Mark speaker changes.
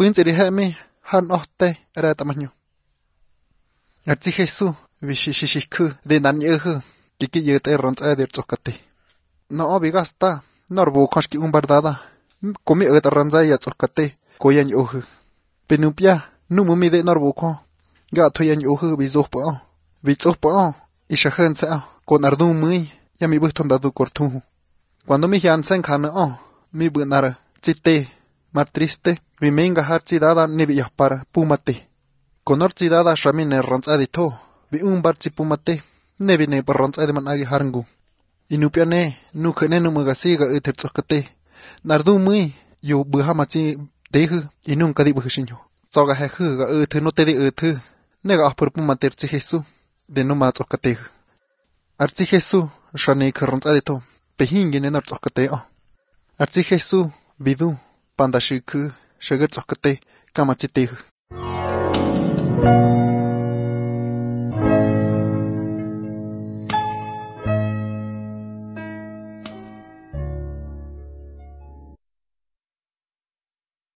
Speaker 1: Punzeri hemi han ohte era tamaño. Arzi Jesús vishishishiku de nanyuhu kiki yete ronza de tsokate. No bigasta norbu koshki umbardada. Komi eta ranza ya tsokate koyan yuhu. Penupia numumi de norbu ko. Gato yan yuhu bizuhpo. Bizuhpo ishahensa con ardu muy ya mi buston dadu cortuhu. Cuando mi jansen kana mi bunara chite mar triste mi menga hartsidada nebi para pumate. Con ortsidada shamine ronzadito bi umbarchi pumate nebi ne ronzade managi harangu. Inupiane nukhene numagasiga utertsokate. Nardu muy yu buhamachi dehu inunka di buhishinyo. Soga hehu ga no te di nega apur pumaterchi Jesús de no matsokate. Archi Jesús shane ronzadito pehingine nartsokate Archi Jesús bidu pandashiku shagertsokate kamachitehu.